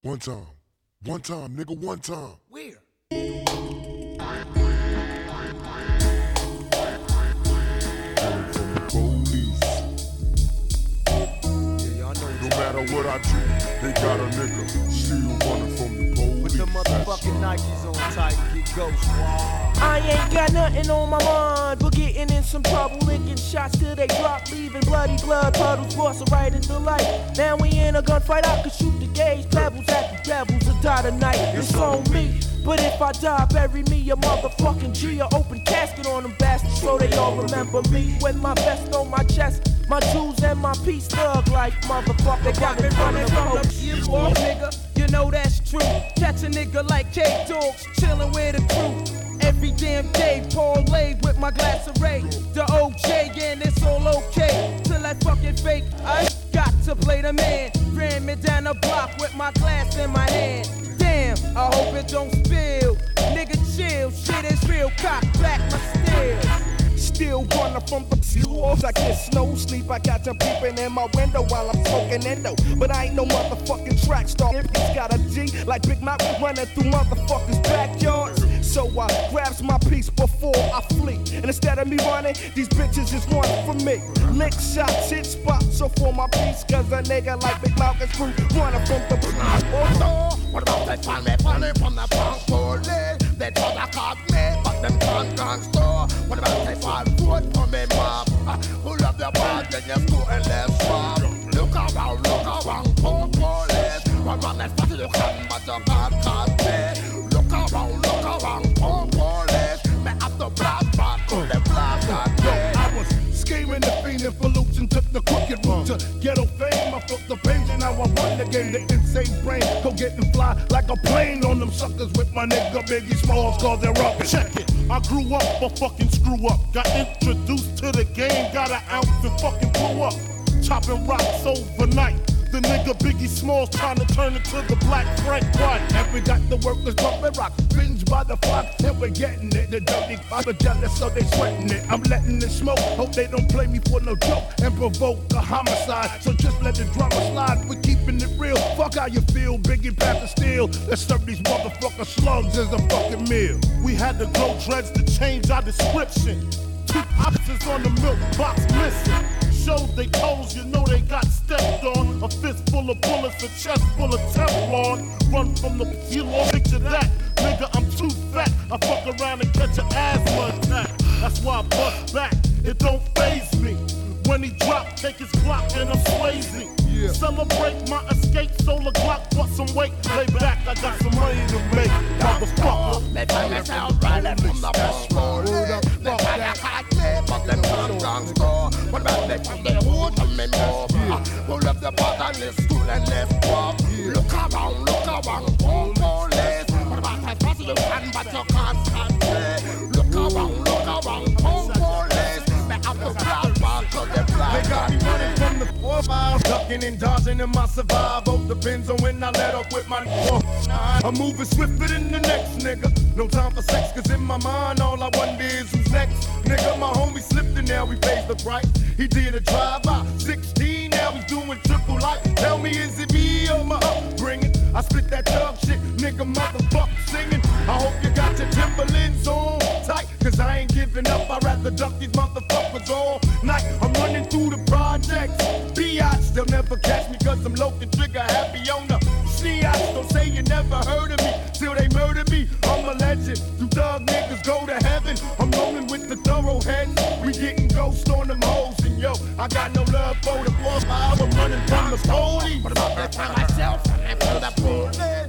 One time, nigga, one time. Where? Police. Yeah, y'all know. No matter what I do, they got a nigga still running from the police. Put the motherfucking Nikes on tight, get ghost. I ain't got nothing on my mind but getting in some trouble, licking shots till they drop, leaving bloody blood puddles, crossing right into light. Now we in a gunfight, I could shoot the gauge, pebbles at the devils and die tonight. It's on me, but if I die, bury me a motherfucking G, a open casket on them bastards so they all remember me. With my vest on my chest, my jewels and my peace thug like motherfucker. They got me running from the you nigga, you know that's true. Catch a nigga like K-Dogs, chillin' with a crew. Every damn day, parlay with my glass of Ray. The OJ, and it's all okay. Till that fucking fake, I got to play the man. Ran me down the block with my glass in my hand. Damn, I hope it don't spill. Nigga chill, shit is real, cock back my steel. Still running from the walls, I get snow sleep. I got them peeping in my window while I'm smoking endo. But I ain't no motherfucking track star. It's got a G like Big Mouth running through motherfuckers' backyards. So I grabs my piece before I flee. And instead of me running, these bitches is running from me. Lick shots, hit spots, so for my piece. Cause a nigga like Big Mouth is free running from the what about they find me funny from the punk police? They try to cut me, but them can't gangster. What about they find food for me, mom? Who love the bad, then you school and left farm. Look around, punk police. One man that's fast you can, but you can't cut me. Look around, punk police. Me have to blast back to the blast that I was scheming and fiending for loops and took the crooked route to ghetto fame. I flipped the page and now I run the game. The insane brain go get and fly like a plane on them suckers with my nigga Biggie Smalls cause they're up. Check it, I grew up for fucking screw up. Got introduced to the game, got an ounce and fucking blew up. Chopping rocks overnight. The nigga Biggie Smalls trying to turn into the Black Frank White. And we got the workers bumping rock, binge by the flock, and we're getting it. The dirty father jealous, so they sweating it. I'm letting it smoke, hope they don't play me for no joke and provoke a homicide. So just let the drama slide, we're keeping it real. Fuck how you feel, Biggie pass the steel. Let's serve these motherfucker slugs as a fucking meal. We had to grow dreads to change our description. 2 options on the milk box missing. Shows they toes, you know they got stepped on. A fist full of bullets, a chest full of Teflon. Run from the kilo, picture that. Nigga, I'm too fat. I fuck around and catch an asthma attack. That's why I bust back. It don't faze me. When he drop, take his clock and I'm swayzy. Yeah. Celebrate my escape, solar clock, bust some weight. Lay back, I got some money to make. Motherfucker. They find myself running from the punk police. They try to cut me, but them can't gangster. What about they from the hood and me mob? Who left the part and school and left pop? Look around, punk police. What about that pass you can, but you can't cut me? Look around, punk police. They have to blast back to the black. They got me running from the 4 miles, ducking and dodging in my survival. Depends on when I let up with my I'm moving swifter than the next nigga. No time for sex, cause in my mind all I wonder is who's next. Nigga, my homie slipped and now he pays the price. He did a drive-by, 16, now he's doing triple life. Tell me, is it me or my upbringing? I spit that dog shit, nigga, motherfucker singing. I hope you got your Timberlands on tight, cause I ain't giving up. I'd rather duck these motherfuckers all night. I'm running through the projects. Biatch, they'll never catch me cause I'm low-key trigger happy on the Sneots. Don't say you never heard of me till they murder me. I'm a legend. You thug niggas go to heaven. I'm rolling with the thoroughheads. We getting ghost on them hoes. And yo, I got no love for the boss. I'm running from the police. What about they find myself running from the police?